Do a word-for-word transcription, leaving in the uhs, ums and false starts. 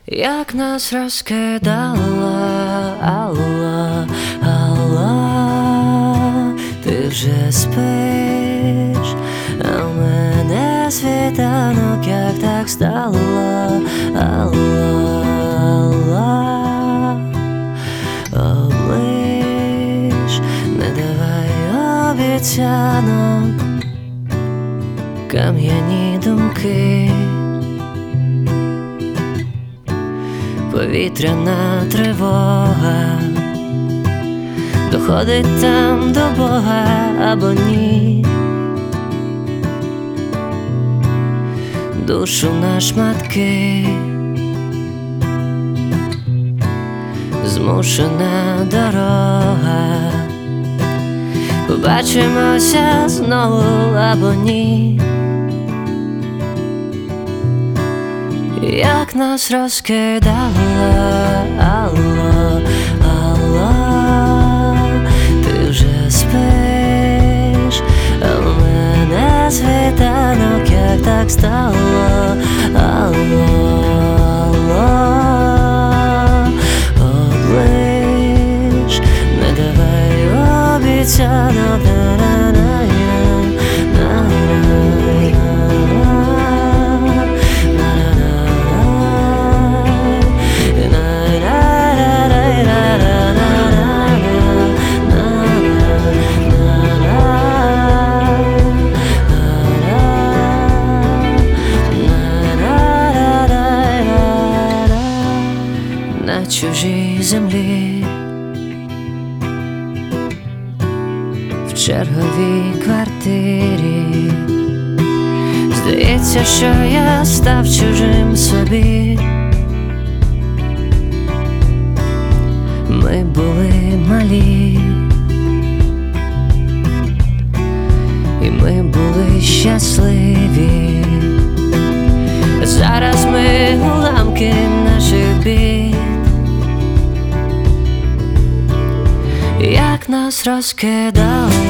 Як нас розкидала, алла, алла, ти вже спиш, а в мене світанок, як так стало, алла, алла, облиш, не давай обіцянок, кам'яні думки. Повітряна тривога доходить там до Бога або ні. Душу на шматки, змушена дорога. Побачимося знову або ні. Як нас розкидала, алла, алла, ти вже спиш, а в мене світанок, як так стало, алла, алла, облиш, не давай обіцянок, на чужій землі, в черговій квартирі. Здається, що я став чужим собі. Ми були малі, і ми були щасливі. Зараз ми уламки наших бід. Як нас розкидало,